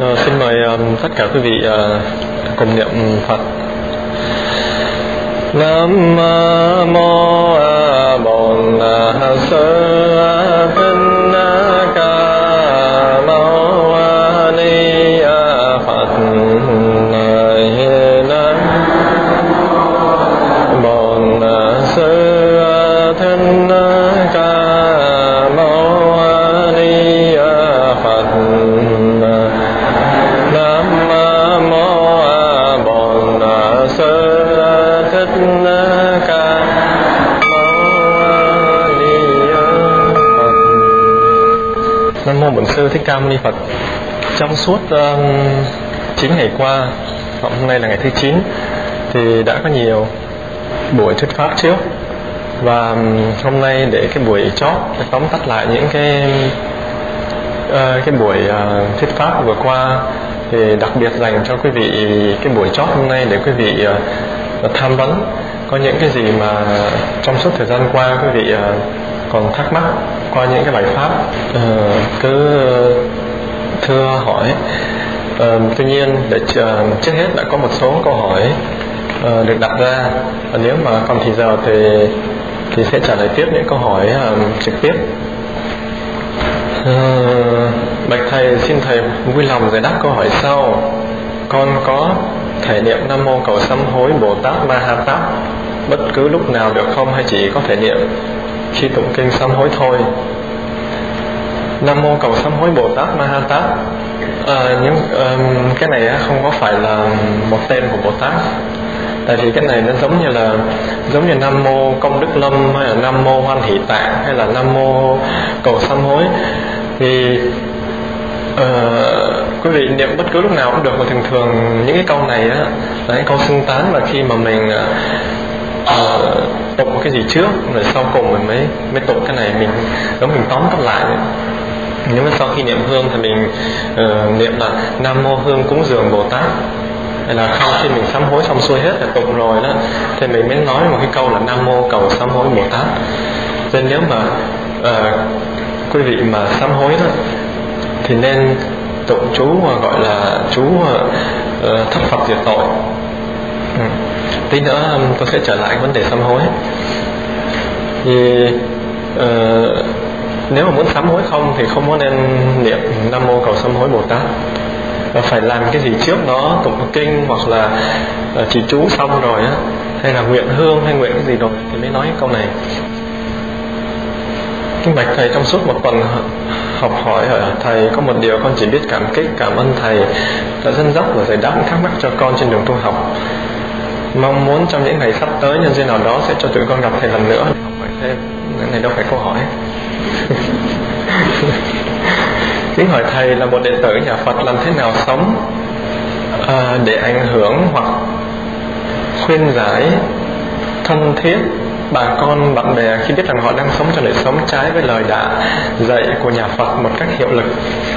Xin mời tất cả quý vị cùng niệm Phật. Nam mô Bổn Sư Thích Ca Mâu Ni Phật. Nam Bổn Sư Thích Ca Mâu Ni Phật. Nam mô Bổn Sư Thích Ca Mâu Ni Phật. Nam mô Bổn Sư Thích Ca Mâu Ni Phật. Trong suốt 9 ngày qua, hôm nay là ngày thứ 9, thì đã có nhiều buổi thuyết pháp trước, và hôm nay để cái buổi chót tóm tắt lại những cái buổi thuyết pháp vừa qua, thì đặc biệt dành cho quý vị cái buổi chót hôm nay để quý vị tham vấn có những cái gì mà trong suốt thời gian qua quý vị còn thắc mắc qua những cái bài pháp, cứ thưa hỏi. Tuy nhiên để trước hết đã có một số câu hỏi được đặt ra, và nếu mà còn thì giờ thì sẽ trả lời tiếp những câu hỏi trực tiếp. Bạch thầy, xin thầy vui lòng giải đáp câu hỏi sau. Con có thể niệm Nam Mô Cầu Sám Hối Bồ Tát Ma Ha Tát bất cứ lúc nào được không, hay chỉ có thể niệm khi tụng kinh sám hối thôi? Nam Mô Cầu Sám Hối Bồ Tát Ma Ha Tát, cái này không có phải là một tên của Bồ Tát. Tại vì cái này nó giống như Nam Mô Công Đức Lâm, hay là Nam Mô Hoan Hỷ Tạng, hay là Nam Mô Cầu Sám Hối. Thì quý vị niệm bất cứ lúc nào cũng được, mà thường những cái câu này là cái câu xưng tán, và khi mà mình tụng cái gì trước rồi sau cùng mình mới tụng cái này, mình tóm tắt lại. Nhưng mà sau khi niệm hương thì mình niệm là Nam Mô Hương Cúng Dường Bồ Tát, hay là khi mình sám hối xong xuôi hết là tụng rồi đó, thì mình mới nói một cái câu là Nam Mô Cầu Sám Hối Bồ Tát. Nên nếu mà quý vị mà sám hối đó thì nên tụng chú gọi là chú thất Phật diệt tội. Tí nữa tôi sẽ trở lại vấn đề sám hối. Thì nếu mà muốn sám hối không thì không có nên niệm Nam Mô Cầu Sám Hối Bồ Tát, và phải làm cái gì trước đó, tụng kinh hoặc là chỉ chú xong rồi á, hay là nguyện hương hay nguyện cái gì rồi thì mới nói câu này. Kính bạch thầy, trong suốt một tuần học hỏi ở thầy, có một điều con chỉ biết cảm kích, cảm ơn thầy đã dẫn dắt và giải đáp thắc mắc cho con trên đường tu học. Mong muốn trong những ngày sắp tới nhân duyên nào đó sẽ cho tụi con gặp thầy lần nữa để học hỏi thêm. Cái này đâu phải câu hỏi. Kính hỏi thầy, là một đệ tử nhà Phật làm thế nào sống để ảnh hưởng hoặc khuyên giải thân thiết bà con bạn bè khi biết rằng họ đang sống trong đời sống trái với lời đã dạy của nhà Phật một cách hiệu lực?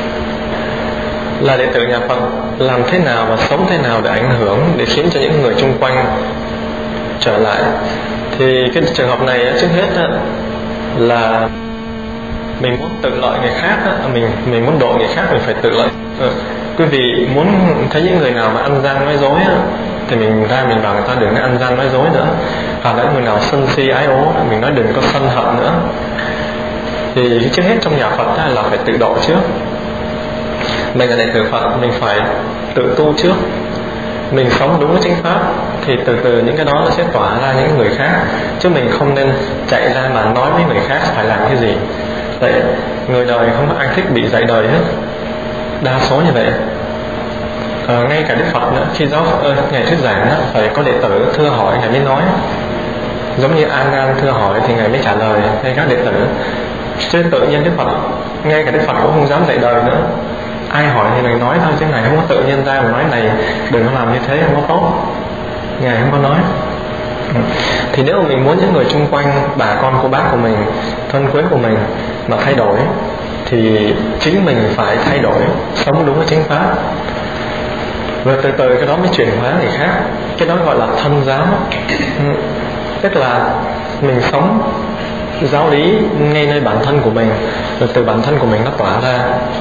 Là đệ tử nhà Phật, làm thế nào và sống thế nào để ảnh hưởng, để khiến cho những người chung quanh trở lại? Thì cái trường hợp này trước hết là mình muốn tự lợi người khác, mình muốn độ người khác, mình phải tự lợi. Quý vị muốn thấy những người nào mà ăn gian nói dối thì mình ra mình bảo người ta đừng ăn gian nói dối nữa, hoặc là người nào sân si ái ố mình nói đừng có sân hận nữa. Thì trước hết trong nhà Phật là phải tự độ trước. Mình là đệ tử Phật, mình phải tự tu trước. Mình sống đúng với chánh pháp thì từ từ những cái đó nó sẽ tỏa ra những người khác, chứ mình không nên chạy ra mà nói với người khác phải làm cái gì. Vậy người đời không có ai thích bị dạy đời hết, đa số như vậy. Ngay cả Đức Phật nữa, khi Ngài thuyết giảng đó, phải có đệ tử thưa hỏi Ngài mới nói. Giống như An An thưa hỏi thì Ngài mới trả lời hay các đệ tử. Chứ tự nhiên Đức Phật, ngay cả Đức Phật cũng không dám dạy đời nữa. Ai hỏi thì Ngài nói thôi, chứ Ngài không có tự nhiên ra mà nói này đừng có làm như thế, không có tốt. Ngài không có nói. Thì nếu mà mình muốn những người chung quanh, bà con cô bác của mình, thân quyến của mình mà thay đổi, thì chính mình phải thay đổi, sống đúng với chánh pháp. Rồi từ từ cái đó mới chuyển hóa người khác. Cái đó gọi là thân giáo. Tức là mình sống giáo lý ngay nơi bản thân của mình, rồi từ bản thân của mình nó tỏa ra.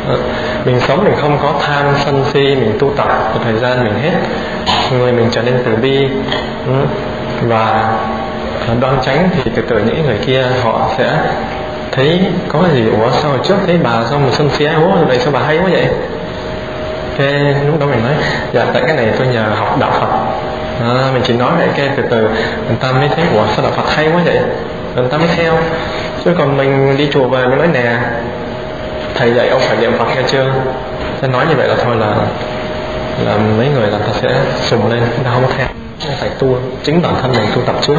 Mình sống mình không có tham sân si, mình tu tập một thời gian mình hết, người mình trở nên từ bi và đoan chánh, thì từ từ những người kia họ sẽ thấy có cái gì, ủa sao hồi trước thấy bà sao mà sân si ái ố này, sao bà hay quá vậy. Cái lúc đó mình nói dạ tại cái này tôi nhờ học đạo Phật. Mình chỉ nói vậy, cái từ từ người ta mới thấy ủa sao đạo Phật hay quá vậy, người ta mới theo. Chứ còn mình đi chùa về mình nói nè thầy dạy ông phải niệm Phật nghe chưa, tôi nói như vậy là thôi là mấy người là ta sẽ sùng lên, ta không có theo. Phải tu, chính bản thân mình tu tập trước.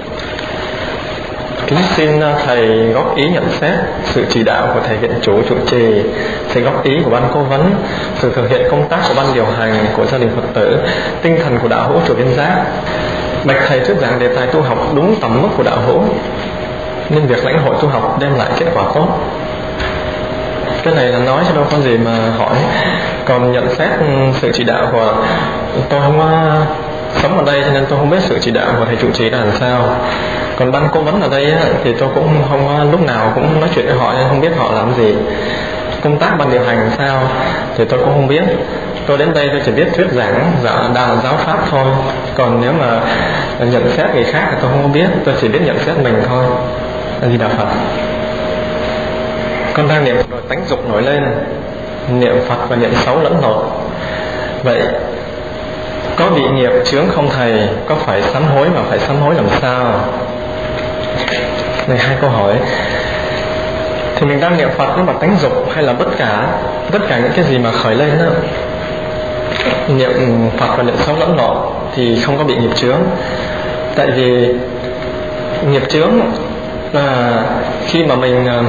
Kính xin thầy góp ý nhận xét sự chỉ đạo của thầy viện chủ trụ trì, thầy góp ý của ban cố vấn, sự thực hiện công tác của ban điều hành của gia đình Phật tử, tinh thần của đạo hữu chùa Viên Giác. Bạch thầy thuyết giảng đề tài tu học đúng tầm mức của đạo hữu, nên việc lãnh hội tu học đem lại kết quả tốt. Cái này là nói chứ đâu có gì mà hỏi. Còn nhận xét sự chỉ đạo của tôi không có sống ở đây, cho nên tôi không biết sự chỉ đạo của thầy trụ trì là làm sao. Còn ban cố vấn ở đây á, thì tôi cũng không lúc nào cũng nói chuyện với họ, nên không biết họ làm gì. Công tác ban điều hành sao thì tôi cũng không biết. Tôi đến đây tôi chỉ biết thuyết giảng đạo giáo pháp thôi. Còn nếu mà nhận xét người khác thì tôi không biết, tôi chỉ biết nhận xét mình thôi. A Di Đà Phật. Con đang niệm rồi tánh dục nổi lên, niệm Phật và niệm xấu lẫn lộn. Vậy có bị nghiệp chướng không thầy? Có phải sám hối và phải sám hối làm sao? Này hai câu hỏi. Thì mình đang niệm Phật nhưng mà tánh dục hay là tất cả những cái gì mà khởi lên đó, niệm Phật và niệm xấu lẫn lộn thì không có bị nghiệp chướng. Tại vì nghiệp chướng là khi mà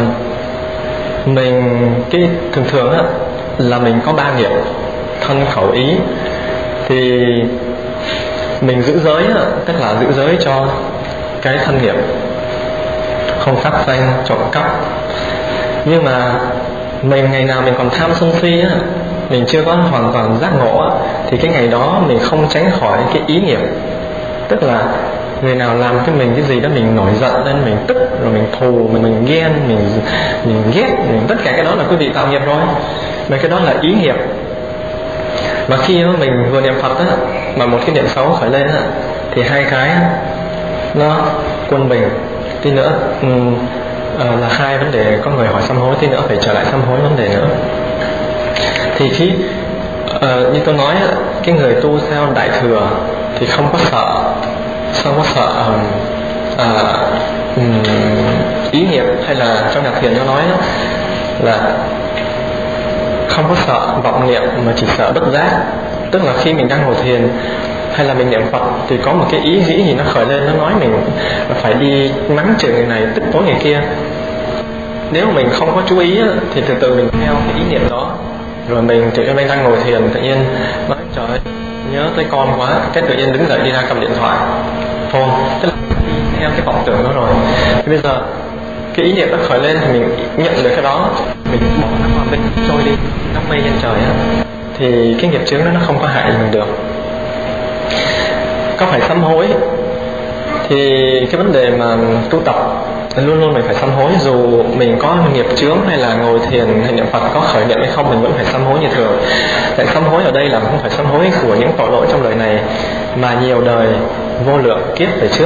mình cái thường á, là mình có 3 nghiệp thân khẩu ý, thì mình giữ giới á, tức là giữ giới cho cái thân nghiệp, không sát sanh trộm cắp. Nhưng mà mình ngày nào mình còn tham sân si á, mình chưa có hoàn toàn giác ngộ á, thì cái ngày đó mình không tránh khỏi cái ý nghiệp. Tức là người nào làm cho mình cái gì đó mình nổi giận lên, mình tức, rồi mình thù, mình ghen, mình ghét, tất cả cái đó là quý vị tạo nghiệp rồi. Mà cái đó là ý nghiệp. Và khi mình vừa niệm Phật á, mà một cái niệm xấu khởi lên á, thì hai cái nó quân bình. Tí nữa là hai vấn đề, có người hỏi sám hối, tí nữa phải trở lại sám hối vấn đề nữa. Thì khi như tôi nói, cái người tu theo Đại Thừa thì không có sợ ý nghiệp, hay là trong Nhạc Thiền nó nói là không có sợ vọng niệm mà chỉ sợ bất giác. Tức là khi mình đang ngồi thiền hay là mình niệm Phật thì có một cái ý nghĩ gì nó khởi lên, nó nói mình phải đi mắng chửi người này, tức tối người kia. Nếu mình không có chú ý thì từ từ mình theo cái ý niệm đó, rồi mình tự nhiên mình đang ngồi thiền tự nhiên nói trời ơi, nhớ tới con quá, cái tự nhiên đứng dậy đi ra cầm điện thoại phone, tức là mình đi theo cái vọng tưởng đó rồi. Thì bây giờ cái ý niệm nó khởi lên thì mình nhận được cái đó, mình bỏ nó vào bên trôi đi, đám mây trên trời á, thì cái nghiệp chướng đó nó không có hại mình được. Có phải sám hối thì cái vấn đề mà tu tập luôn luôn mình phải sám hối, dù mình có nghiệp chướng hay là ngồi thiền hay niệm Phật có khởi niệm hay không, mình vẫn phải sám hối như thường. Tại sám hối ở đây là không phải sám hối của những tội lỗi trong đời này, mà nhiều đời vô lượng kiếp về trước.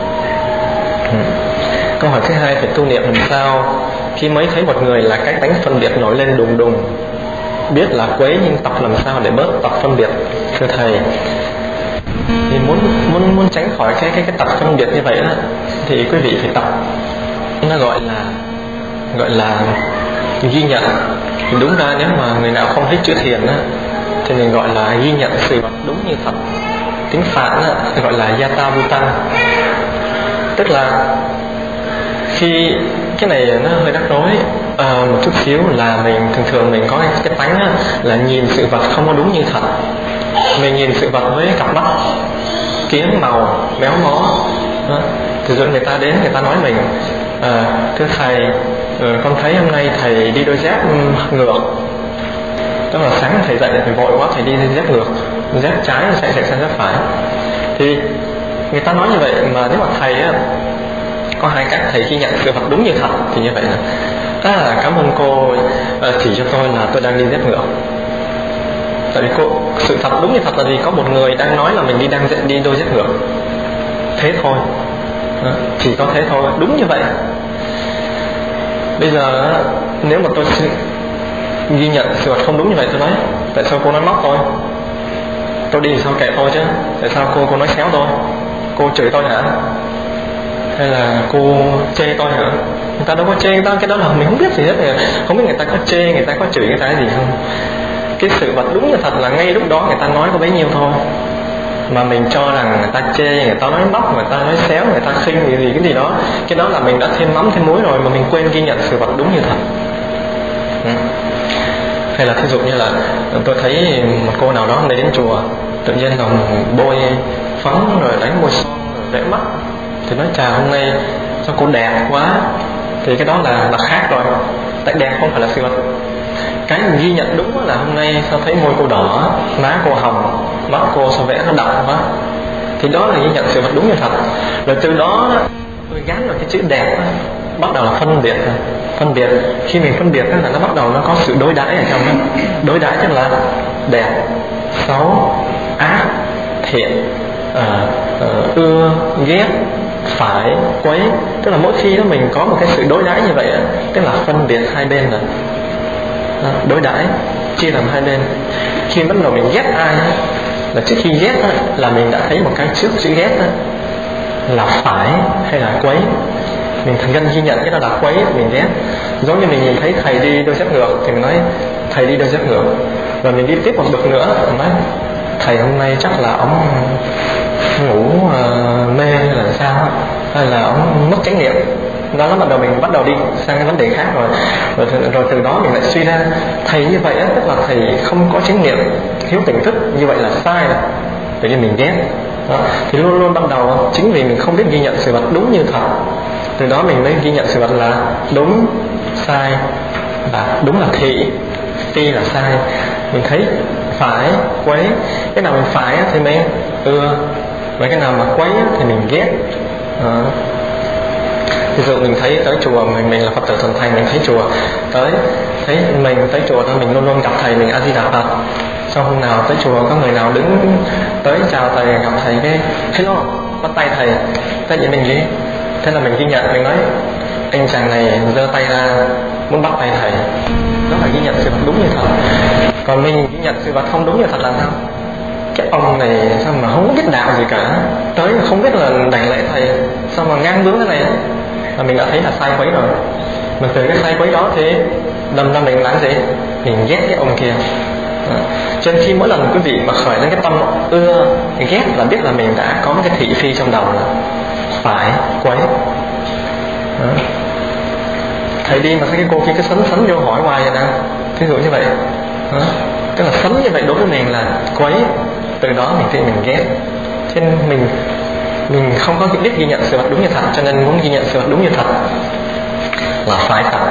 Câu hỏi thứ hai, phải tu niệm làm sao khi mới thấy một người là cái tánh phân biệt nổi lên đùng đùng, biết là quấy nhưng tập làm sao để bớt tập phân biệt? Thưa thầy, thì muốn tránh khỏi cái tập phân biệt như vậy đó, thì quý vị phải tập, nó gọi là ghi nhận. Thì đúng ra nếu mà người nào không thích chữ thiền á, thì mình gọi là ghi nhận sự vật đúng như thật. Tiếng Phạn á, gọi là yata bhutan. Tức là khi cái này nó hơi rắc rối một chút xíu, là mình thường mình có cái tánh á, là nhìn sự vật không có đúng như thật. Mình nhìn sự vật với cặp mắt kiến màu méo mó. Thì rồi người ta đến, người ta nói mình thưa thầy, con thấy hôm nay thầy đi đôi dép ngược. Tức là sáng thầy dậy phải vội quá, thầy đi dép ngược, dép trái chạy sang dép phải. Thì người ta nói như vậy, mà nếu mà thầy á, có hai cách. Thầy khi nhận sự vật đúng như thật thì như vậy là Cảm ơn cô chỉ cho tôi là tôi đang đi dép ngược. Tại vì sự thật đúng như thật là gì, có một người đang nói là mình đang đi đôi dép ngược. Thế thôi, chỉ có thế thôi, đúng như vậy. Bây giờ nếu mà tôi ghi nhận sự vật không đúng như vậy, tôi nói tại sao cô nói móc tôi đi sao kệ tôi chứ, tại sao cô nói xéo tôi, cô chửi tôi hả, hay là cô chê tôi hả? Người ta đâu có chê, người ta cái đó là mình không biết gì hết, không biết người ta có chê, người ta có chửi người ta cái gì không. Cái sự vật đúng như thật là ngay lúc đó người ta nói có bấy nhiêu thôi, mà mình cho rằng người ta chê, người ta nói móc, người ta nói xéo, người ta khinh gì cái gì đó, cái đó là mình đã thêm mắm thêm muối rồi, mà mình quên ghi nhận sự vật đúng như thật. Hay là thí dụ như là tôi thấy một cô nào đó hôm nay đến chùa tự nhiên là bôi phấn rồi đánh môi son rồi vẽ mắt, thì nói chà hôm nay sao cô đẹp quá, thì cái đó là khác rồi. Tại đẹp không phải là sự vật. Cái mình ghi nhận đúng là hôm nay sao thấy môi cô đỏ, má cô hồng, mắt cô sao vẽ nó đậm quá, thì đó là ghi nhận sự vật đúng như thật. Rồi từ đó tôi gắn vào cái chữ đẹp đó, bắt đầu là phân biệt rồi. Phân biệt, khi mình phân biệt đó là nó bắt đầu nó có sự đối đãi ở trong đó. Đối đãi tức là đẹp, xấu, ác, thiện, ưa, ghét, phải, quấy. Tức là mỗi khi đó mình có một cái sự đối đãi như vậy, tức là phân biệt hai bên rồi. Đối đãi chia làm hai bên. Khi bắt đầu mình ghét ai là trước khi ghét là mình đã thấy một cái trước chữ ghét là phải hay là quấy. Mình thành nhân ghi nhận cái đó là quấy, mình ghét. Giống như mình nhìn thấy thầy đi đôi dép ngược thì mình nói thầy đi đôi dép ngược. Rồi mình đi tiếp một bậc nữa, mình nói thầy hôm nay chắc là ông ngủ mê hay là sao, hay là ông mất chánh niệm. Đó là mình bắt đầu đi sang cái vấn đề khác rồi từ đó mình lại suy ra thầy như vậy tức là thầy không có chánh niệm, thiếu tỉnh thức, như vậy là sai rồi, tự nhiên mình ghét. Đó. Thì luôn luôn ban đầu chính vì mình không biết ghi nhận sự vật đúng như thật, từ đó mình mới ghi nhận sự vật là đúng, sai, và đúng là thị, phi là sai. Mình thấy phải, quấy, cái nào mình phải thì mình ưa, và cái nào mà quấy thì mình ghét. Ví dụ mình thấy tới chùa, mình là Phật tử thuần thành, mình thấy chùa tới, thấy mình tới chùa thôi, mình luôn luôn gặp thầy mình A Di Đà Phật. Sau hôm nào tới chùa có người nào đứng tới chào thầy, gặp thầy cái hello, bắt tay thầy, thế vậy mình gì? Thế là mình ghi nhận, mình nói anh chàng này giơ tay ra muốn bắt tay thầy. Đó là ghi nhận sự vật đúng như thật. Còn mình ghi nhận sự vật không đúng như thật là sao? Cái ông này sao mà không biết đạo gì cả, tới không biết là đảnh lễ thầy, sao mà ngang bướng thế này, là mình đã thấy là sai quấy rồi. Mà từ cái sai quấy đó thì đâm ra mình làm gì? Mình ghét cái ông kia. Cho nên khi mỗi lần quý vị mà khởi lên cái tâm ưa, ghét là biết là mình đã có một cái thị phi trong đầu là phải, quấy. Thầy đi mà thấy cái cô kia cứ sấn vô hỏi hoài vậy nè, ví dụ như vậy. Tức là sấn như vậy đối với mình là quấy, từ đó mình thấy mình ghét. Cho nên mình không có biết ghi nhận sự vật đúng như thật, cho nên muốn ghi nhận sự vật đúng như thật là phải thật.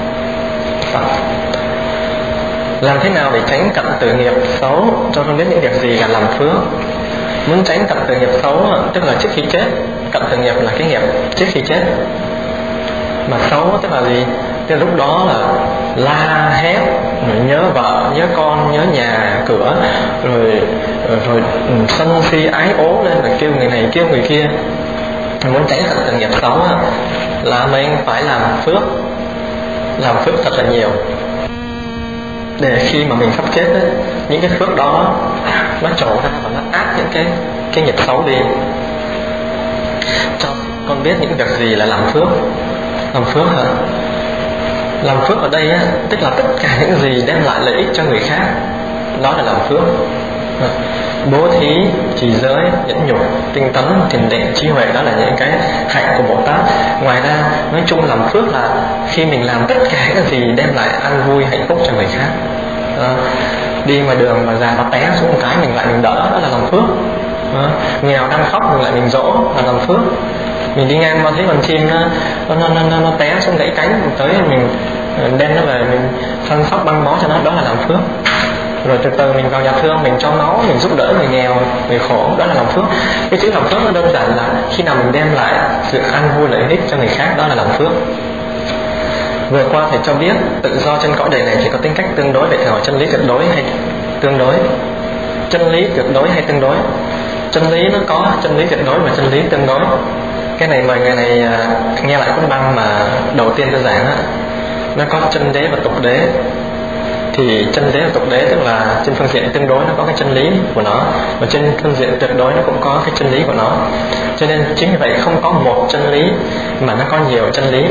Làm thế nào để tránh cận tử nghiệp xấu, cho con biết những việc gì là làm phước. Muốn tránh cận tử nghiệp xấu tức là trước khi chết. Cận tử nghiệp là cái nghiệp trước khi chết. Mà xấu tức là gì? Tức là lúc đó là la hét, rồi nhớ vợ, nhớ con, nhớ nhà cửa, rồi sân si ái ố lên, rồi kêu người này kêu người kia. Muốn tránh cận tử nghiệp xấu là mình phải làm phước thật là nhiều, để khi mà mình sắp chết những cái phước đó nó trổ ra và nó áp những cái nghiệp xấu đi. Cho con biết những việc gì là làm phước. Làm phước hả? Làm phước ở đây tức là tất cả những gì đem lại lợi ích cho người khác, đó là làm phước. Bố thí, trì giới, nhẫn nhục, tinh tấn, thiền định, trí huệ, đó là những cái hạnh của Bồ Tát. Ngoài ra nói chung làm phước là khi mình làm tất cả những gì đem lại an vui, hạnh phúc cho người khác. Đi ngoài đường mà già nó té xuống một cái mình lại mình đỡ, đó là làm phước. Nghèo đang khóc mình lại mình dỗ, là làm phước. Mình đi ngang qua thấy con chim nó té xuống gãy cánh, mình tới mình đem nó về, mình chăm sóc băng bó cho nó, đó là làm phước. Rồi từ từ mình vào nhà thương, mình cho máu, mình giúp đỡ người nghèo, người khổ, đó là làm phước. Cái chữ làm phước nó đơn giản là khi nào mình đem lại sự an vui lợi ích cho người khác, đó là làm phước. Vừa qua thầy cho biết tự do trên cõi đời này chỉ có tính cách tương đối. Vậy thầy hỏi chân lý tuyệt đối hay tương đối? Chân lý tuyệt đối hay tương đối? Chân lý nó có chân lý tuyệt đối và chân lý tương đối. Cái này mời người này nghe lại cuốn băng mà đầu tiên tôi giảng á. Nó có chân đế và tục đế. Thì chân đế và tục đế tức là trên phương diện tương đối nó có cái chân lý của nó, và trên phương diện tuyệt đối nó cũng có cái chân lý của nó. Cho nên chính vì vậy không có một chân lý mà nó có nhiều chân lý.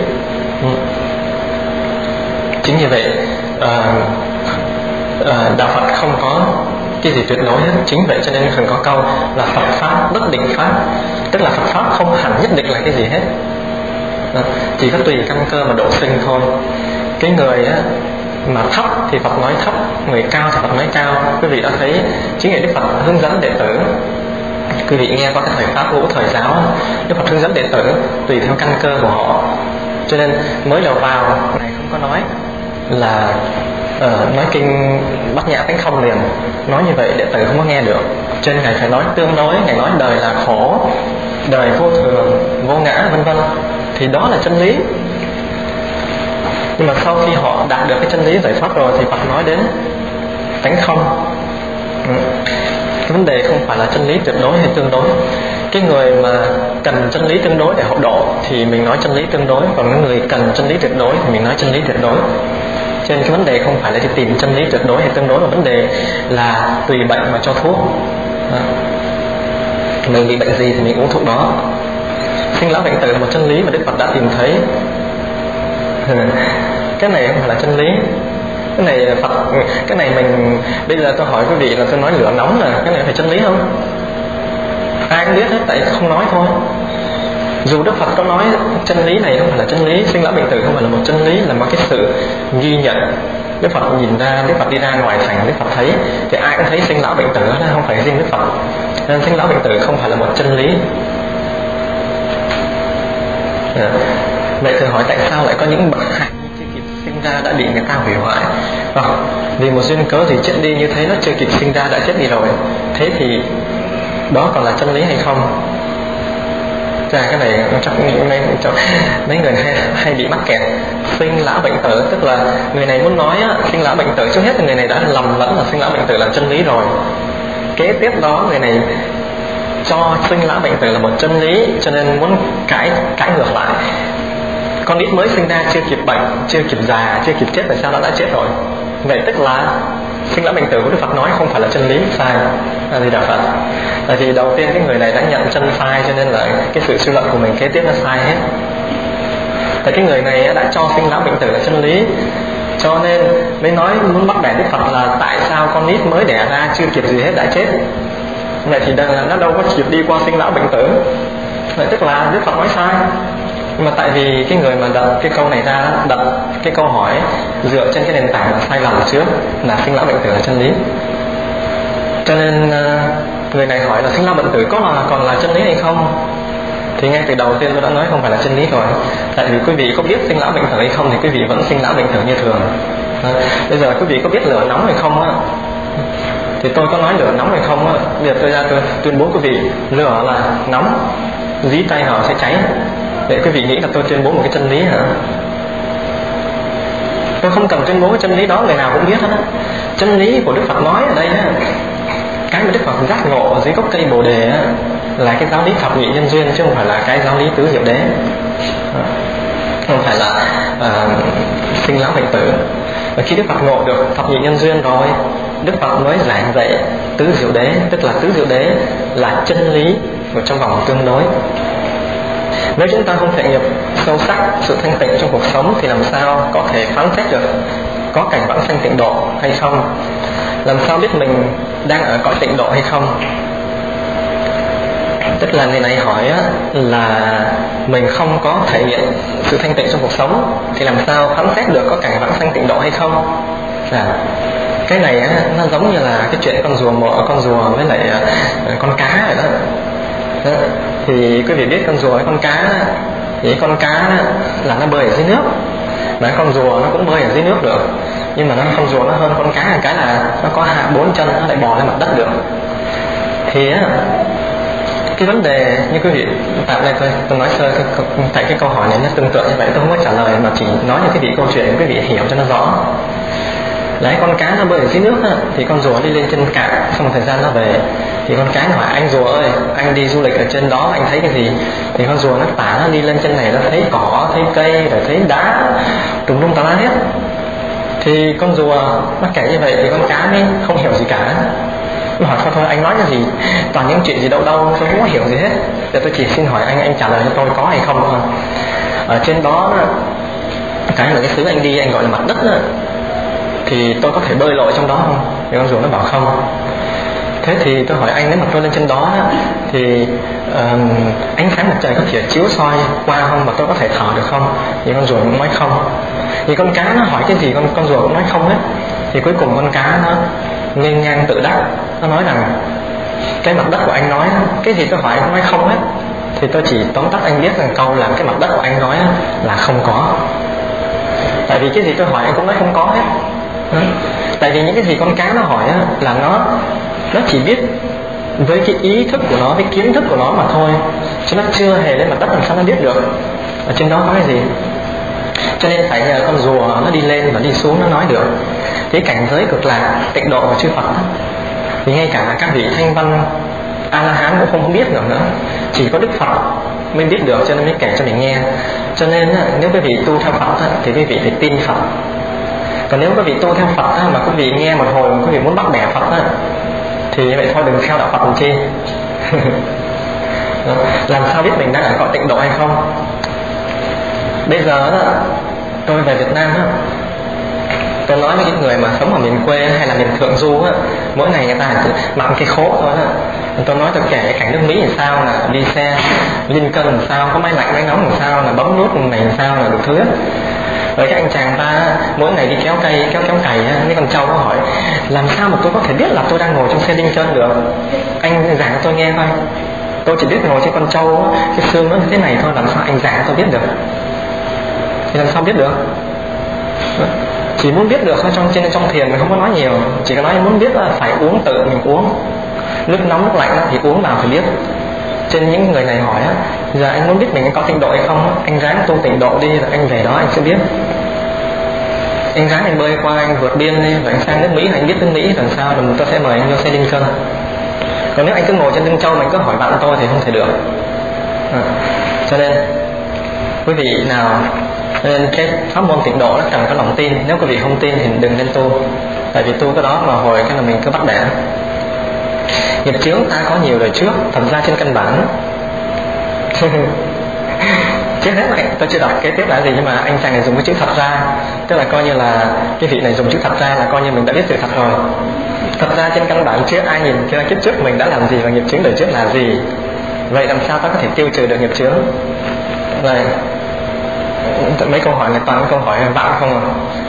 Chính vì vậy đạo Phật không có cái gì tuyệt đối hết. Chính vậy cho nên thường có câu là Phật Pháp bất định Pháp. Tức là Phật Pháp không hẳn nhất định là cái gì hết, chỉ có tùy căn cơ mà độ sinh thôi. Cái người á, mà thấp thì Phật nói thấp, người cao thì Phật nói cao. Quý vị đã thấy chính là Đức Phật hướng dẫn đệ tử. Quý vị nghe qua cái thời Pháp Ngũ thời giáo, Đức Phật hướng dẫn đệ tử tùy theo căn cơ của họ. Cho nên mới đầu vào này không có nói là nói kinh Bát Nhã Tánh Không liền. Nói như vậy đệ tử không có nghe được. Cho nên Ngài phải nói tương đối. Ngài nói đời là khổ, đời vô thường, vô ngã vân vân. Thì đó là chân lý. Nhưng mà sau khi họ đạt được cái chân lý giải thoát rồi thì Phật nói đến tánh không. Cái vấn đề không phải là chân lý tuyệt đối hay tương đối. Cái người mà cần chân lý tương đối để họ độ thì mình nói chân lý tương đối, còn cái người cần chân lý tuyệt đối thì mình nói chân lý tuyệt đối. Cho nên cái vấn đề không phải là đi tìm chân lý tuyệt đối hay tương đối, mà vấn đề là tùy bệnh mà cho thuốc. Mình bị bệnh gì thì mình uống thuốc đó. Sinh lão bệnh tử là một chân lý mà Đức Phật đã tìm thấy. Cái này không phải là chân lý. Cái này Phật, cái này mình bây giờ tôi hỏi quý vị là tôi nói lửa nóng là cái này phải chân lý không? Ai cũng biết hết, tại không nói thôi. Dù Đức Phật có nói chân lý này không phải là chân lý, sinh lão bệnh tử không phải là một chân lý, là một cái sự ghi nhận. Đức Phật nhìn ra, Đức Phật đi ra ngoài thành, Đức Phật thấy thì ai cũng thấy sinh lão bệnh tử, đó không phải riêng Đức Phật. Nên sinh lão bệnh tử không phải là một chân lý. Vậy thử hỏi tại sao lại có những bậc hạnh chưa kịp sinh ra đã bị người ta hủy hoại? Vì một duyên cớ gì chết đi như thế, nó chưa kịp sinh ra đã chết đi rồi. Thế thì đó còn là chân lý hay không? Cái này chắc mấy người hay bị mắc kẹt. Sinh lão bệnh tử tức là người này muốn nói sinh lão bệnh tử, trước hết thì người này đã lầm lẫn là sinh lão bệnh tử là chân lý rồi. Kế tiếp đó người này cho sinh lão bệnh tử là một chân lý, cho nên muốn cãi ngược lại. Con nít mới sinh ra chưa kịp bệnh, chưa kịp già, chưa kịp chết, tại sao nó đã chết rồi? Vậy tức là sinh lão bệnh tử của Đức Phật nói không phải là chân lý, sai. Là gì đạo Phật? Tại vì đầu tiên cái người này đã nhận chân sai, cho nên là cái sự suy luận của mình kế tiếp nó sai hết. Tại cái người này đã cho sinh lão bệnh tử là chân lý, cho nên mới nói muốn bắt bẻ Đức Phật là tại sao con nít mới đẻ ra chưa kịp gì hết đã chết. Vậy thì nó đâu có kịp đi qua sinh lão bệnh tử. Vậy tức là Đức Phật nói sai. Nhưng mà tại vì cái người mà đặt cái câu này ra, đặt cái câu hỏi dựa trên cái nền tảng là sai lầm trước, là sinh lão bệnh tử là chân lý, cho nên người này hỏi là sinh lão bệnh tử còn là chân lý hay không? Thì ngay từ đầu tiên tôi đã nói không phải là chân lý rồi. Tại vì quý vị có biết sinh lão bệnh tử hay không thì quý vị vẫn sinh lão bệnh tử như thường. Bây giờ quý vị có biết lửa nóng hay không á, thì tôi có nói lửa nóng hay không á, bây giờ tôi ra tôi tuyên bố quý vị lửa là nóng, dí tay vào sẽ cháy. Vậy quý vị nghĩ là tôi tuyên bố một cái chân lý hả? Tôi không cần tuyên bố cái chân lý đó, người nào cũng biết hết á. Chân lý của Đức Phật nói ở đây á, cái mà Đức Phật giác ngộ ở dưới gốc cây Bồ Đề á, là cái giáo lý thập nhị nhân duyên, chứ không phải là cái giáo lý tứ diệu đế, không phải là sinh lão bệnh tử. Và khi Đức Phật ngộ được thập nhị nhân duyên rồi, Đức Phật mới giảng dạy tứ diệu đế, tức là tứ diệu đế là chân lý ở trong vòng tương đối. Nếu chúng ta không thể nghiệp sâu sắc sự thanh tịnh trong cuộc sống thì làm sao có thể phán xét được có cảnh vãng sanh tịnh độ hay không? Làm sao biết mình đang ở cõi tịnh độ hay không? Tức là người này hỏi á, là mình không có thể hiện sự thanh tịnh trong cuộc sống thì làm sao phán xét được có cảnh vãng sanh tịnh độ hay không? Cái này á, nó giống như là cái chuyện con rùa với lại con cá rồi đó. Thì quý vị biết con rùa với con cá, thì con cá là nó bơi ở dưới nước, mà con rùa nó cũng bơi ở dưới nước được, nhưng mà con rùa nó hơn con cá cái là nó có 4 chân, nó lại bò lên mặt đất được. Thì Cái vấn đề như quý vị, tại đây tôi nói sơ tại cái câu hỏi này nó tương tự như vậy, tôi không có trả lời mà chỉ nói cho quý vị câu chuyện để quý vị hiểu cho nó rõ. Đấy, con cá nó bơi ở dưới nước á, thì con rùa đi lên trên cạn, sau một thời gian nó về thì con cá nó hỏi anh rùa ơi, anh đi du lịch ở trên đó anh thấy cái gì? Thì con rùa nó tả nó đi lên trên này nó thấy cỏ, thấy cây, rồi thấy đá tùm lum tà lá hết. Thì con rùa nó kể như vậy thì con cá mới không hiểu gì cả. Nó hỏi thôi anh nói cái gì, toàn những chuyện gì đâu đâu, tôi không có hiểu gì hết. Giờ tôi chỉ xin hỏi anh trả lời cho tôi có hay không thôi. Ở trên đó cái là cái xứ anh đi anh gọi là mặt đất đó, thì tôi có thể bơi lội trong đó không? Thì con rùa nó bảo không. Thế thì tôi hỏi anh, nếu mà tôi lên trên đó thì ánh sáng mặt trời có thể chiếu soi qua không, mà tôi có thể thở được không? Thì con rùa cũng nói không. Thì con cá nó hỏi cái gì con rùa cũng nói không hết. Thì cuối cùng con cá nó nghênh ngang tự đắc, nó nói rằng cái mặt đất của anh nói cái gì tôi hỏi anh nói không hết. Thì tôi chỉ tóm tắt anh biết rằng câu là cái mặt đất của anh nói là không có. Tại vì cái gì tôi hỏi anh cũng nói không có hết. Tại vì những cái gì con cá nó hỏi là nó chỉ biết với cái ý thức của nó, với kiến thức của nó mà thôi, chứ nó chưa hề lên mặt đất, làm sao nó biết được ở trên đó có cái gì. Cho nên phải nhờ con rùa nó đi lên và đi xuống nó nói được. Cái cảnh giới cực lạc, tịnh độ của chư Phật thì ngay cả các vị thanh văn A-la-hán cũng không biết được nữa, chỉ có Đức Phật mới biết được, cho nên mới kể cho mình nghe. Cho nên nếu quý vị tu theo Phật thì quý vị phải tin Phật. Còn nếu quý vị tu theo Phật mà quý vị nghe một hồi mà quý vị muốn bắt bẻ Phật thì vậy thôi, đừng theo đạo Phật làm chi. Làm sao biết mình đang ở cõi tịnh độ hay không? Bây giờ tôi về Việt Nam tôi nói với những người mà sống ở miền quê hay là miền thượng du mỗi ngày người ta mặc cái khố thôi tôi nói tôi kể cái cảnh nước Mỹ làm sao, là đi xe Lincoln làm sao, có máy lạnh máy nóng làm sao, là bấm nút này làm sao, là đủ thứ. Rồi các anh chàng ta mỗi ngày đi kéo cây kéo cày, mấy con trâu có hỏi làm sao mà tôi có thể biết là tôi đang ngồi trong xe Lincoln được, anh giảng cho tôi nghe coi. Tôi chỉ biết ngồi trên con trâu cái xương nó như thế này thôi, làm sao anh giảng cho tôi biết được? Thì làm sao biết được? Chỉ muốn biết được thôi, trong thiền mình không có nói nhiều, chỉ có nói muốn biết là phải uống, tự mình uống nước nóng nước lạnh thì uống vào phải biết. Trên những người này hỏi giờ anh muốn biết mình có tịnh độ hay không, anh ráng tu tịnh độ đi, rồi anh về đó anh sẽ biết. Anh ráng anh bơi qua, anh vượt biên đi, rồi anh sang nước Mỹ, anh biết nước Mỹ làm sao, rồi tôi sẽ mời anh vô xe Lincoln. Còn nếu anh cứ ngồi trên lưng trâu, mình cứ hỏi bạn tôi thì không thể được. Cho nên quý vị nào, nên cái pháp môn tịnh độ nó cần có lòng tin. Nếu quý vị không tin thì đừng nên tu, tại vì tu cái đó mà hồi cái là mình cứ bắt bẻ. Nghiệp chướng ta có nhiều đời trước, thật ra trên căn bản trước hết này tôi chưa đọc kế tiếp là gì, nhưng mà anh chàng này dùng cái chữ thật ra, tức là coi như là cái vị này dùng chữ thật ra là coi như mình đã biết sự thật rồi. Thật ra trên căn bản chưa ai nhìn ra kiếp trước mình đã làm gì và nghiệp chướng đời trước là gì, vậy làm sao ta có thể tiêu trừ được nghiệp chướng? Này mấy câu hỏi này toàn câu hỏi vạn không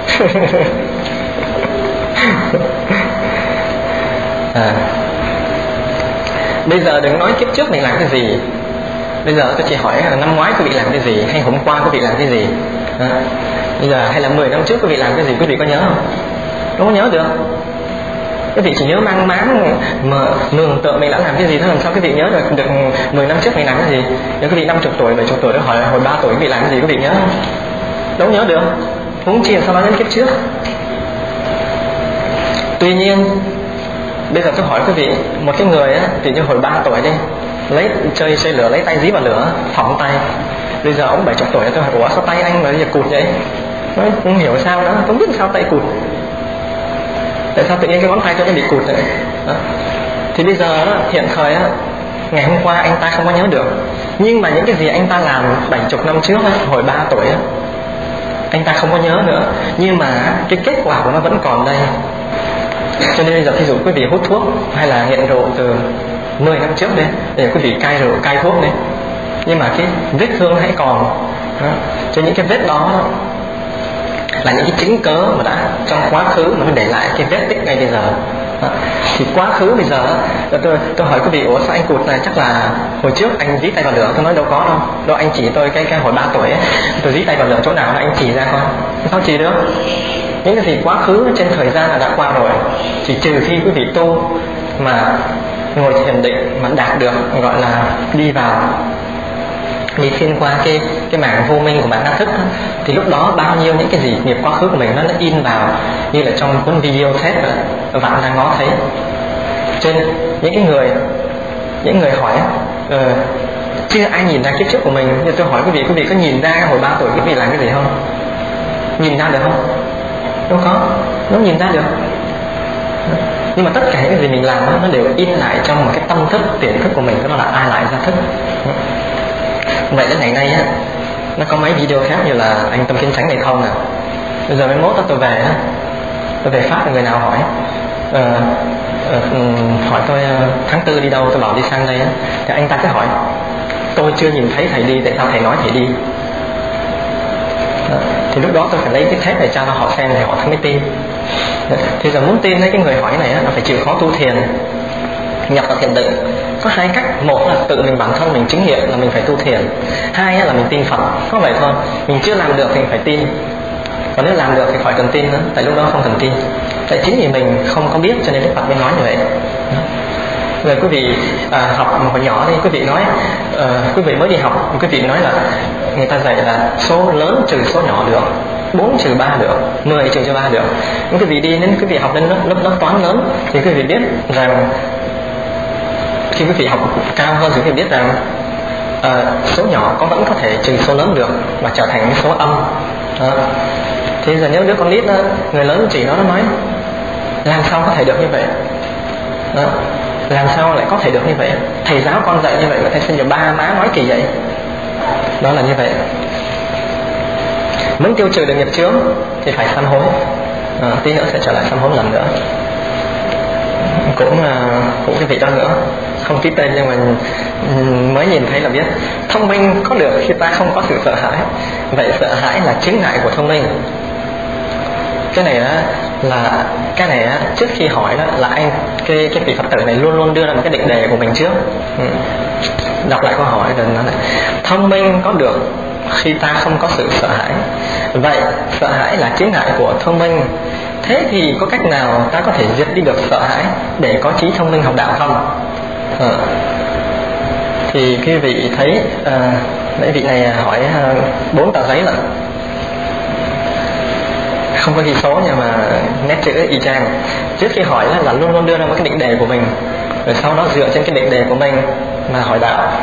Bây giờ đừng nói kiếp trước mình làm cái gì, bây giờ tôi chỉ hỏi là năm ngoái quý vị làm cái gì, hay hôm qua quý vị làm cái gì, bây giờ hay là 10 năm trước quý vị làm cái gì, quý vị có nhớ không? Đâu có nhớ được. Quý vị chỉ nhớ mang máng mà mường tượng mình đã làm cái gì thôi, làm sao quý vị nhớ được 10 năm trước mình làm cái gì? Nếu quý vị 50 tuổi, 70 tuổi, hỏi hồi 3 tuổi quý vị làm cái gì, quý vị nhớ không? Đâu nhớ được. Huống chi sao nói đến kiếp trước. Tuy nhiên bây giờ tôi hỏi quý vị, một cái người thì như hồi 3 tuổi đi, lấy chơi lửa, lấy tay dí vào lửa, phỏng tay. Bây giờ ông 70 tuổi, tôi hỏi ủa sao tay anh mà bây giờ cụt vậy? Nói không hiểu sao nữa, không biết sao tay cụt. Tại sao tự nhiên cái ngón tay tôi nó bị cụt vậy? Thì bây giờ hiện thời ngày hôm qua anh ta không có nhớ được, nhưng mà những cái gì anh ta làm 70 năm trước hồi 3 tuổi anh ta không có nhớ nữa, nhưng mà cái kết quả của nó vẫn còn đây. Cho nên bây giờ thí dụ quý vị hút thuốc hay là nghiện rượu từ 10 năm trước đi, để quý vị cai rượu cai thuốc đi, nhưng mà cái vết thương hãy còn. Cho những cái vết đó là những cái chứng cớ mà đã trong quá khứ mà nó để lại cái vết tích ngay bây giờ. Thì quá khứ bây giờ tôi hỏi quý vị ủa sao anh cụt này, chắc là hồi trước anh dí tay vào lửa. Tôi nói đâu có đâu anh chỉ tôi cái hồi 3 tuổi tôi dí tay vào lửa chỗ nào anh chỉ ra coi. Sao chỉ được? Những cái gì quá khứ trên thời gian là đã qua rồi, chỉ trừ khi quý vị tu mà ngồi thiền định mà đạt được gọi là đi xuyên qua cái mảng vô minh của bản ngã thức đó, thì lúc đó bao nhiêu những cái gì nghiệp quá khứ của mình nó in vào như là trong cuốn video thép bạn đang ngó thấy. Trên những người hỏi chưa ai nhìn ra kiếp trước của mình, nhưng tôi hỏi quý vị có nhìn ra hồi 3 tuổi quý vị làm cái gì không? Nhìn ra được không? Đâu có, nó nhìn ra được. Nhưng mà tất cả những cái gì mình làm đó, nó đều in lại trong một cái tâm thức, tiềm thức của mình, đó là ai lại gia thức. Vậy đến ngày nay á, nó có mấy video khác như là anh Tâm Kiến Chánh này không nè. Bây giờ mới mốt tôi về á, tôi về Pháp người nào hỏi hỏi tôi tháng 4 đi đâu, tôi bảo đi sang đây á, thì anh ta sẽ hỏi tôi chưa nhìn thấy thầy đi, tại sao thầy nói thầy đi? Thì lúc đó tôi phải lấy cái thép để cho họ xem thì họ mới tin. Thì giờ muốn tin lấy cái người hỏi này á, là phải chịu khó tu thiền, nhập vào thiền định. Có hai cách: một là tự mình bản thân mình chứng nghiệm là mình phải tu thiền, hai là mình tin Phật. Có vậy thôi. Mình chưa làm được thì mình phải tin, còn nếu làm được thì khỏi cần tin nữa, tại lúc đó không cần tin. Tại chính vì mình không có biết cho nên Đức Phật mới nói như vậy. Rồi quý vị học hồi nhỏ thì quý vị nói quý vị mới đi học, quý vị nói là người ta dạy là số lớn trừ số nhỏ được, 4 trừ 3 được, 10 trừ cho 3 được. Nhưng quý vị đi đến quý vị học đến lớp toán lớn thì quý vị biết rằng khi quý vị học cao hơn thì quý vị biết rằng số nhỏ vẫn có thể trừ số lớn được và trở thành cái số âm. Thì giờ nếu đứa con nít đó, người lớn chỉ nó nói làm sao có thể được như vậy? Làm sao lại có thể được như vậy? Thầy giáo con dạy như vậy mà thầy xin cho ba má nói kỳ vậy? Đó là như vậy. Muốn tiêu trừ được nghiệp chướng thì phải sám hối. Tí nữa sẽ trở lại sám hối lần nữa. Cũng cái vị đó nữa, không ký tên nhưng mà mới nhìn thấy là biết. Thông minh có được khi ta không có sự sợ hãi. Vậy sợ hãi là chướng ngại của thông minh. Cái này á, trước khi hỏi đó là cái vị Phật tử này luôn luôn đưa ra một cái định đề của mình trước. Đọc lại câu hỏi rồi nói này: thông minh có được khi ta không có sự sợ hãi. Vậy sợ hãi là chướng ngại của thông minh. Thế thì có cách nào ta có thể diệt đi được sợ hãi để có trí thông minh học đạo không? Thì quý vị thấy mấy vị này hỏi 4 tờ giấy lận, không có ghi số nhưng mà nét chữ y chang. Trước khi hỏi là luôn luôn đưa ra một cái định đề của mình, rồi sau đó dựa trên cái định đề của mình mà hỏi đạo.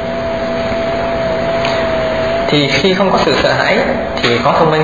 Thì khi không có sự sợ hãi thì có thông minh.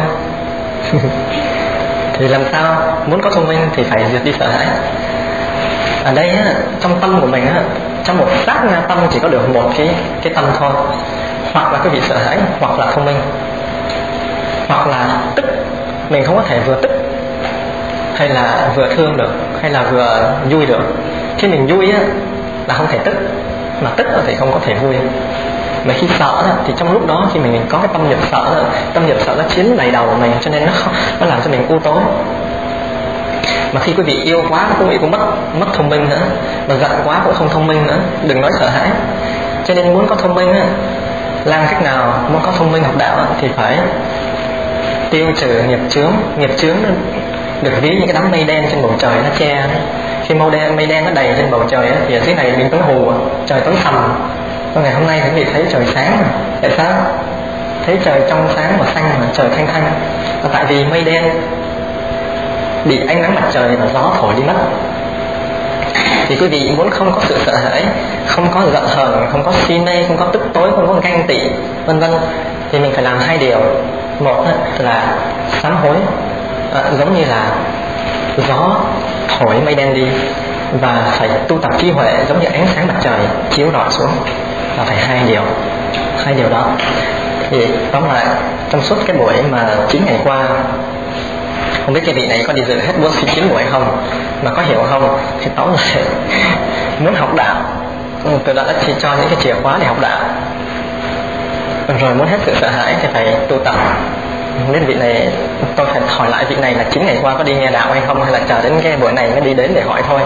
Thì làm sao muốn có thông minh thì phải diệt đi sợ hãi. Ở đây á, trong tâm của mình á, trong một sát na tâm chỉ có được một cái tâm thôi, hoặc là cái vị sợ hãi, hoặc là thông minh, hoặc là tức. Mình không có thể vừa tức hay là vừa thương được, hay là vừa vui được. Khi mình vui á là không thể tức, mà tức thì không có thể vui. Mà khi sợ đó, thì trong lúc đó khi mình có cái tâm niệm sợ đó, tâm niệm sợ nó chiếm đầy đầu của mình, cho nên nó làm cho mình u tối. Mà khi quý vị yêu quá quý vị cũng mất thông minh nữa, mà giận quá cũng không thông minh nữa, đừng nói sợ hãi. Cho nên muốn có thông minh á, làm cách nào muốn có thông minh học đạo thì phải tiêu trừ nghiệp chướng. Nghiệp chướng nó được ví như cái đám mây đen trên bầu trời nó che. Khi mây đen nó đầy trên bầu trời thì ở dưới này mình tối hù, trời tối sầm. Ngày hôm nay quý vị thấy trời sáng. Tại sao? Thấy trời trong sáng và xanh mà trời thanh thanh. Và tại vì mây đen bị ánh nắng mặt trời và gió thổi đi mất. Thì quý vị muốn không có sự sợ hãi, không có giận hờn, không có si mê, không có tức tối, không có ganh tị, vân vân, thì mình phải làm 2 điều. Một là sám hối, giống như là gió thổi mây đen đi, và phải tu tập trí huệ giống như ánh sáng mặt trời chiếu rọi xuống. Là phải 2 điều đó. Thì tóm lại trong suốt cái buổi mà 9 ngày qua, không biết cái vị này có đi dự hết 49 buổi không, mà có hiểu không, thì tóm lại muốn học đạo, tôi đã chỉ cho những cái chìa khóa để học đạo. Rồi muốn hết sự sợ hãi thì phải tu tập. Nên vị này, tôi phải hỏi lại vị này là 9 ngày qua có đi nghe đạo hay không, hay là chờ đến cái buổi này mới đi đến để hỏi thôi.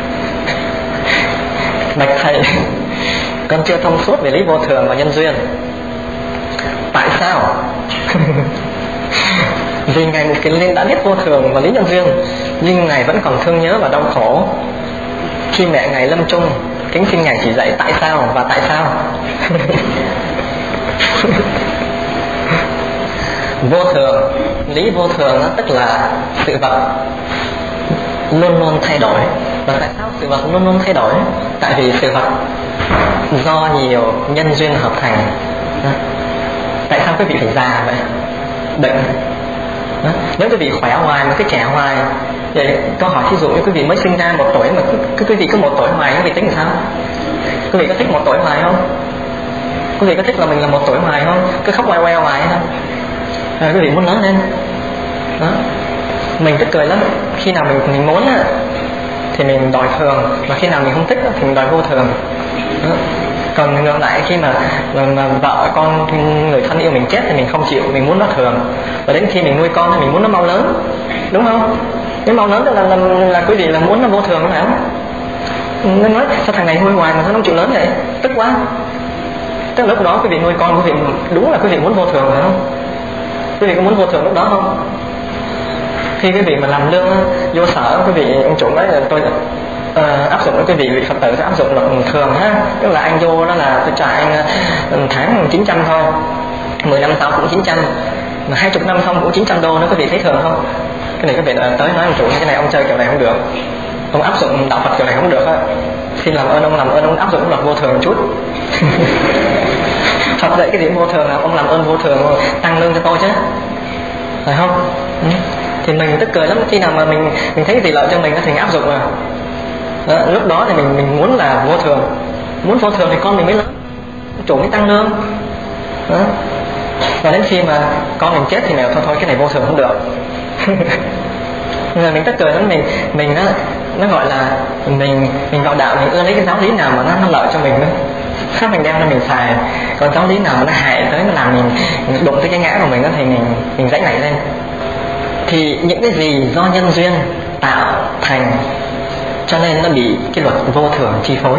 Bạch thầy, con chưa thông suốt về lý vô thường và nhân duyên. Tại sao? Vì Ngài Mục Kiền Liên đã biết vô thường và lý nhân duyên, nhưng Ngài vẫn còn thương nhớ và đau khổ. Khi mẹ Ngài lâm chung, Kính xin Ngài chỉ dạy tại sao và tại sao. Vô thường, lý vô thường nó tức là sự vật luôn luôn thay đổi. Và tại sao sự vật luôn luôn thay đổi? Tại vì sự vật do nhiều nhân duyên hợp thành. Tại sao quý vị phải già vậy? Bệnh. Nếu quý vị khỏe hoài mà cứ trẻ hoài, vậy câu hỏi thí dụ như quý vị mới sinh ra 1 tuổi mà quý vị cứ 1 tuổi hoài, quý vị tính sao? Quý vị có thích 1 tuổi hoài không? Quý vị có thích là mình là 1 tuổi hoài không? Cứ khóc oeo oeo hoài không? Quý vị muốn lớn lên đó. Mình tức cười lắm. Khi nào mình muốn thì mình đòi thường, mà khi nào mình không thích thì mình đòi vô thường đó. Còn ngược lại khi mà vợ con người thân yêu mình chết thì mình không chịu, mình muốn nó thường. Và đến khi mình nuôi con thì mình muốn nó mau lớn, đúng không? Nếu mau lớn là quý vị là muốn nó vô thường phải không? Nó nói sao thằng này nuôi hoài mà sao nó không chịu lớn vậy, tức quá. Tức lúc đó quý vị nuôi con quý vị đúng là quý vị muốn vô thường phải không? Quý vị có muốn vô thường lúc đó không? Khi quý vị mà làm lương vô sở, quý vị ông chủ nói là tôi áp dụng với quý vị Phật tử sẽ áp dụng luật thường ha, tức là anh vô đó là tôi trả anh tháng 900 thôi, 10 năm sau cũng 900, mà 20 năm sau cũng 900 đô nữa, quý vị thấy thường không? Cái này quý vị tới nói ông chủ cái này ông chơi kiểu này không được, ông áp dụng đạo Phật kiểu này không được á, xin làm ơn ông áp dụng luật vô thường một chút. Phật dạy cái gì vô thường là ông làm ơn vô thường tăng lương cho tôi chứ, phải không? Thì mình tức cười lắm, khi nào mà mình thấy cái gì lợi cho mình thì mình áp dụng rồi. Đó, lúc đó thì mình muốn là vô thường, muốn vô thường thì con mình mới lớn, chủ mới tăng lương đó. Và đến khi mà con mình chết thì mình thôi cái này vô thường không được. Rồi mình tức cười lắm, mình nó gọi là mình vào đạo mình ưa lấy cái giáo lý nào mà nó lợi cho mình đó, khác mình đem ra mình xài. Còn giáo lý nào mà nó hại tới, nó làm mình đụng tới cái ngã của mình đó thì mình dãy nảy lên. Thì những cái gì do nhân duyên tạo thành, cho nên nó bị cái luật vô thường chi phối.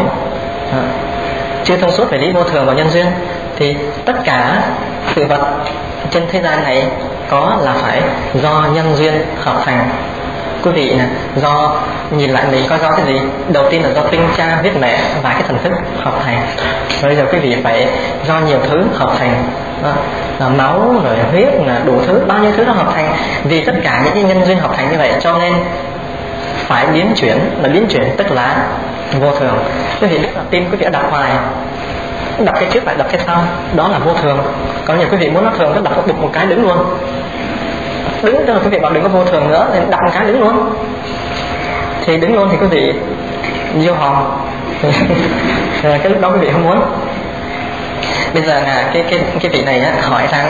Chưa thông suốt về lý vô thường và nhân duyên thì tất cả sự vật trên thế gian này có là phải do nhân duyên hợp thành. Quý vị nè, do nhìn lại mình coi do cái gì? Đầu tiên là do tinh cha huyết mẹ và cái thần thức hợp thành. Bây giờ quý vị phải do nhiều thứ hợp thành đó, là máu rồi huyết là đủ thứ, bao nhiêu thứ nó hợp thành. Vì tất cả những cái nhân duyên hợp thành như vậy cho nên phải biến chuyển, mà biến chuyển tức là vô thường. Quý vị biết là tim quý vị đã đập hoài, đập cái trước lại đập cái sau, đó là vô thường. Còn nhiều quý vị muốn nó thường, nó đập một cái đứng luôn, đứng tức là quý vị bảo đừng có vô thường nữa nên đập một cái đứng luôn, thì đứng luôn thì quý vị vô hòm. Cái lúc đó quý vị không muốn. Bây giờ là cái vị này hỏi rằng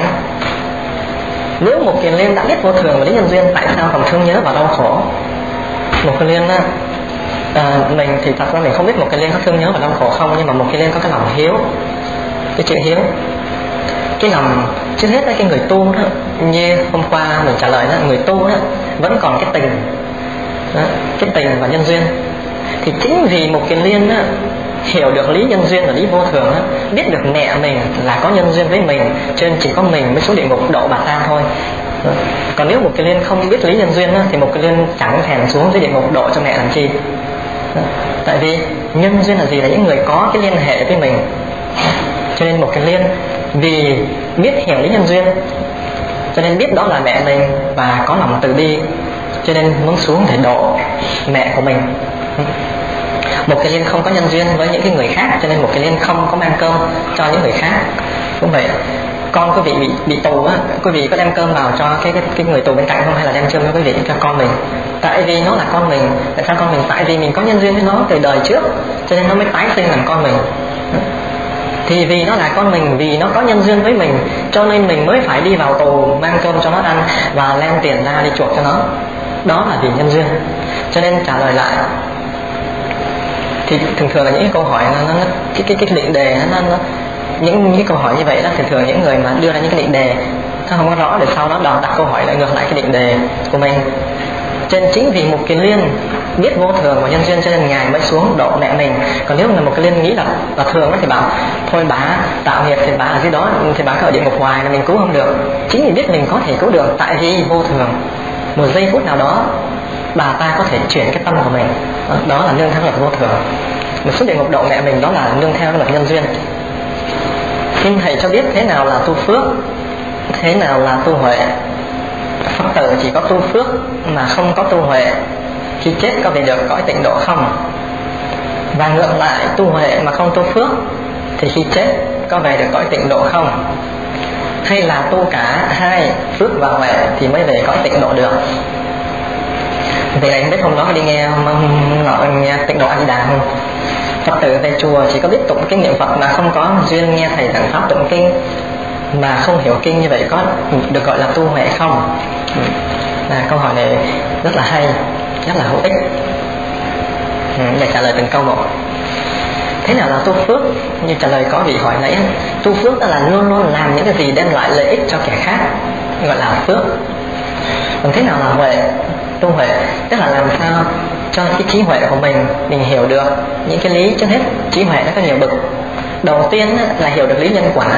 nếu một kiền liên đã biết vô thường và lý nhân duyên, tại sao còn thương nhớ và đau khổ? Một kiền liên mình thì thật ra mình không biết một kiền liên có thương nhớ và đau khổ không, nhưng mà một kiền liên có cái lòng hiếu, cái chữ hiếu, cái lòng. Trước hết là cái người tu đó, như hôm qua mình trả lời đó, người tu đó vẫn còn cái tình đó, cái tình và nhân duyên. Thì chính vì một kiền liên đó, hiểu được lý nhân duyên và lý vô thường đó, biết được mẹ mình là có nhân duyên với mình, cho nên chỉ có mình mới xuống địa ngục độ bà ta thôi. Còn nếu một kiền liên không biết lý nhân duyên đó, thì một kiền liên chẳng thèm xuống dưới địa ngục độ cho mẹ làm chi. Tại vì nhân duyên là gì? Là những người có cái liên hệ với mình. Cho nên một kiền liên vì biết hiểu lý nhân duyên, cho nên biết đó là mẹ mình và có lòng từ bi, cho nên muốn xuống để độ mẹ của mình. Một kiền liên không có nhân duyên với những cái người khác, cho nên một kiền liên không có mang cơm cho những người khác. Cũng vậy, con quý vị bị tù á, quý vị có đem cơm vào cho cái người tù bên cạnh không, hay là đem cơm cho quý vị cho con mình? Tại vì nó là con mình. Tại sao con mình? Tại vì mình có nhân duyên với nó từ đời trước, cho nên nó mới tái sinh làm con mình. Thì vì nó là con mình, vì nó có nhân duyên với mình, cho nên mình mới phải đi vào tù mang cơm cho nó ăn và đem tiền ra đi chuộc cho nó. Đó là vì nhân duyên. Cho nên trả lời lại thì thường thường là những cái câu hỏi cái định đề những cái câu hỏi như vậy đó, thường thường những người mà đưa ra những cái định đề nó không có rõ, để sau đó đào đặt câu hỏi lại ngược lại cái định đề của mình. Cho nên chính vì một kiền liên biết vô thường và nhân duyên, cho nên ngài mới xuống độ mẹ mình. Còn nếu mà một kiền liên nghĩ là thường đó thì bảo thôi bà tạo nghiệp thì bà ở dưới đó, thì bà cứ ở địa ngục hoài là mình cứu không được. Chính vì biết mình có thể cứu được, tại vì vô thường, một giây phút nào đó bà ta có thể chuyển cái tâm của mình. Đó là nương theo luật vô thường. Mình xuống địa ngục độ mẹ mình đó là nương theo cái luật nhân duyên. Kinh thầy cho biết thế nào là tu phước, thế nào là tu huệ. Phật tử chỉ có tu phước mà không có tu huệ, khi chết có về được cõi tịnh độ không? Và ngược lại, tu huệ mà không tu phước thì khi chết có về được cõi tịnh độ không? Hay là tu cả hai, phước và huệ, thì mới về cõi tịnh độ được? Vậy này không biết hôm đó đi nghe tịnh độ A Di Đà không? Phật tử về chùa chỉ có biết tụng kinh niệm Phật mà không có duyên nghe thầy giảng pháp tụng kinh, mà không hiểu kinh, như vậy có được gọi là tu huệ không? Câu hỏi này rất là hay, rất là hữu ích. Để trả lời từng câu một. Thế nào là tu phước? Như trả lời có vị hỏi nãy, tu phước đó là luôn luôn làm những cái gì đem lại lợi ích cho kẻ khác, gọi là phước. Còn thế nào là huệ? Tu huệ tức là làm sao cho cái trí huệ của mình hiểu được những cái lý. Trước hết, trí huệ nó có nhiều bậc. Đầu tiên là hiểu được lý nhân quả,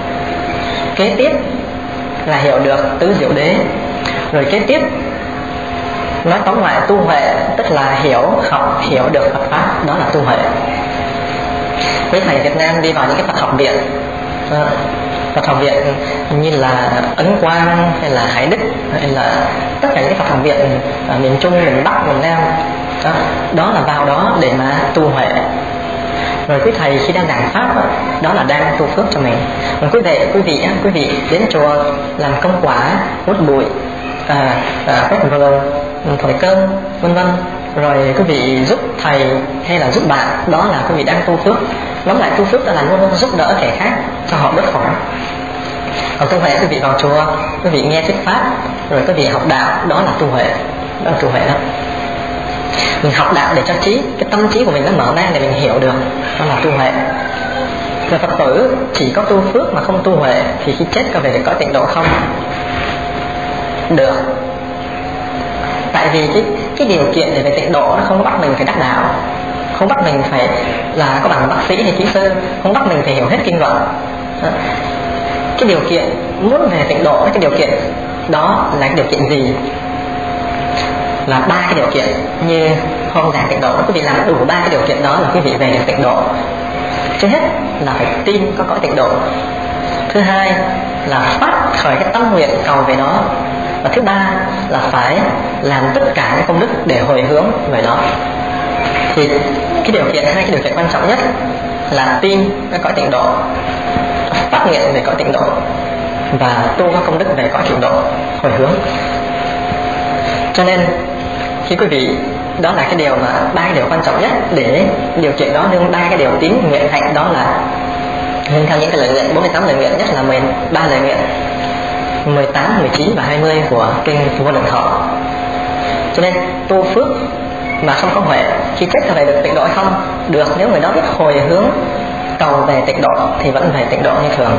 kế tiếp là hiểu được tứ diệu đế, rồi kế tiếp nói tóm lại tu huệ tức là hiểu được Phật pháp, đó là tu huệ. Quý thầy Việt Nam đi vào những cái Phật học viện, Phật học viện như là Ấn Quang hay là Hải Đức hay là tất cả những cái Phật học viện ở miền Trung, miền Bắc, miền Nam, đó là vào đó để mà tu huệ. Rồi quý thầy khi đang giảng pháp đó là đang tu phước cho mình. Còn quý vị đến chùa làm công quả, hút bụi, quét vườn, thổi cơm, vân vân, rồi quý vị giúp thầy hay là giúp bạn, đó là quý vị đang tu phước. Nói lại, tu phước là luôn luôn giúp đỡ kẻ khác cho họ bớt khổ. Còn tu huệ, quý vị vào chùa, quý vị nghe thuyết pháp, rồi quý vị học đạo, đó là tu huệ. Đó là tu huệ đó. Mình học đạo để cho cái tâm trí của mình nó mở ra để mình hiểu được, đó là tu huệ. Rồi Phật tử chỉ có tu phước mà không tu huệ thì khi chết có về được cõi tịnh độ không? Được. Tại vì cái điều kiện để về tịnh độ nó không bắt mình phải đắc đạo, không bắt mình phải là có bằng bác sĩ hay kỹ sư, không bắt mình phải hiểu hết kinh luận. Cái điều kiện muốn về tịnh độ, cái điều kiện đó là cái điều kiện gì? Là 3 cái điều kiện. Như hôm giảng tịnh độ, quý vị làm đủ 3 cái điều kiện đó là quý vị về được tịnh độ. Trước hết là phải tin có cõi tịnh độ. Thứ hai là phát khởi cái tâm nguyện cầu về đó. Và thứ ba là phải làm tất cả những công đức để hồi hướng về đó. Thì hai cái điều kiện quan trọng nhất là tin cái cõi tịnh độ, phát nguyện về cõi tịnh độ, và tu các công đức về cõi tịnh độ, hồi hướng. Cho nên khi quý vị, đó là cái điều mà 3 cái điều quan trọng nhất để điều kiện đó nương 3 cái điều tín nguyện hạnh, đó là nương theo những cái lời nguyện 48 lời nguyện, nhất là 13 lời nguyện 18, 19 và 20 của kinh Vô Lượng Thọ. Cho nên tu phước mà không có huệ, khi chết có về được tịnh độ hay không? Được, nếu người đó biết hồi hướng cầu về tịnh độ thì vẫn về tịnh độ như thường.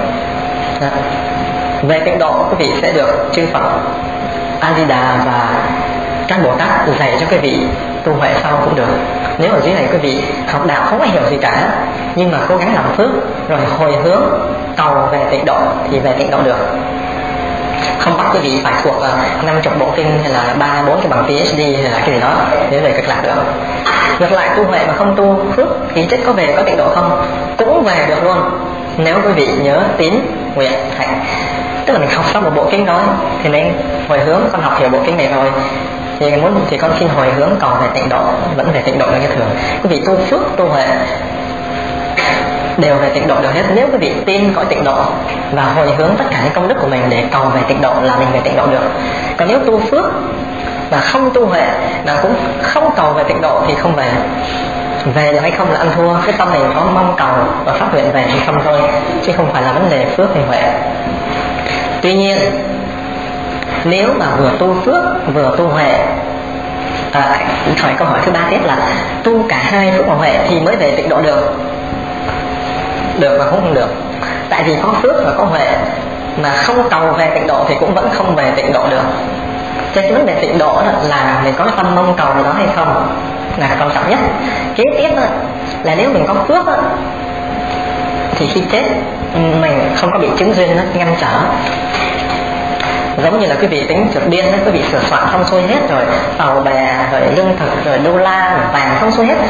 Về tịnh độ quý vị sẽ được chư Phật A Di Đà và các Bồ Tát dạy cho quý vị tu huệ sau cũng được. Nếu ở dưới này quý vị học đạo không có hiểu gì cả, nhưng mà cố gắng làm phước rồi hồi hướng cầu về tịnh độ thì về tịnh độ được. Không bắt quý vị phải thuộc 50 bộ kinh hay là 3-4 cái bằng PhD hay là cái gì đó để về cực lạc được. Ngược lại, tu huệ mà không tu phước thì chết có về có tịnh độ không? Cũng về được luôn, nếu quý vị nhớ tín nguyện hạnh. Tức là mình học xong một bộ kinh đó thì mình hồi hướng, con học hiểu bộ kinh này rồi thì con xin hồi hướng cầu về tịnh độ, vẫn về tịnh độ như thường. Quý vị tu phước, tu huệ đều về tịnh độ được hết, nếu quý vị tin cõi tịnh độ và hồi hướng tất cả những công đức của mình để cầu về tịnh độ là mình về tịnh độ được. Còn nếu tu phước và không tu huệ mà cũng không cầu về tịnh độ thì không về. Về được hay không là ăn thua, cái tâm mình có mong cầu và phát nguyện về thì không thôi, chứ không phải là vấn đề phước hay huệ. Tuy nhiên nếu mà vừa tu phước vừa tu huệ, hỏi câu hỏi thứ 3 tiếp là tu cả hai phước và huệ thì mới về tịnh độ được. Được và cũng không được. Tại vì có phước và có huệ mà không cầu về tịnh độ thì cũng vẫn không về tịnh độ được. Cho nên vấn đề tịnh độ là mình có tâm mong cầu đó hay không là quan trọng nhất. Kế tiếp là nếu mình có phước thì khi chết mình không có bị chứng duyên nó ngăn trở. Giống như là quý vị tính trượt điên, quý vị sửa soạn xong xuôi hết rồi, tàu bè rồi lương thực rồi đô la rồi vàng xong xuôi hết,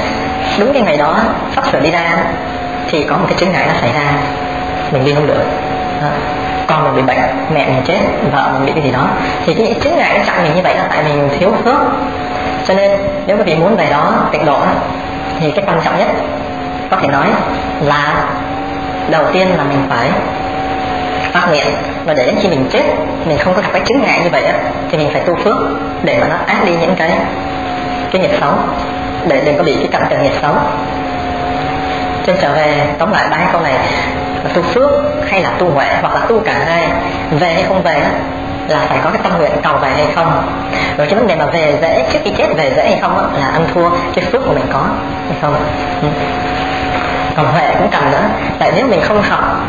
đúng cái ngày đó sắp sửa đi ra thì có một cái chướng ngại nó xảy ra, mình đi không được, con mình bị bệnh, mẹ mình chết, vợ mình bị cái gì đó, thì cái chướng ngại nó chặn mình như vậy là tại mình thiếu phước. Cho nên nếu quý vị muốn về đó tịnh độ thì cái quan trọng nhất có thể nói là đầu tiên là mình phải phát nguyện, và để đến khi mình chết mình không có gặp cái chướng ngại như vậy thì mình phải tu phước để mà nó át đi những cái nghiệp xấu, để đừng có bị cái cặn từ nghiệp xấu. Trên trở về tóm lại ba cái câu này là tu phước hay là tu huệ hoặc là tu cả hai, về hay không về là phải có cái tâm nguyện cầu về hay không. Rồi cái vấn đề mà về dễ trước khi chết về dễ hay không là ăn thua cái phước của mình có hay không. Còn huệ cũng cần nữa, tại nếu mình không học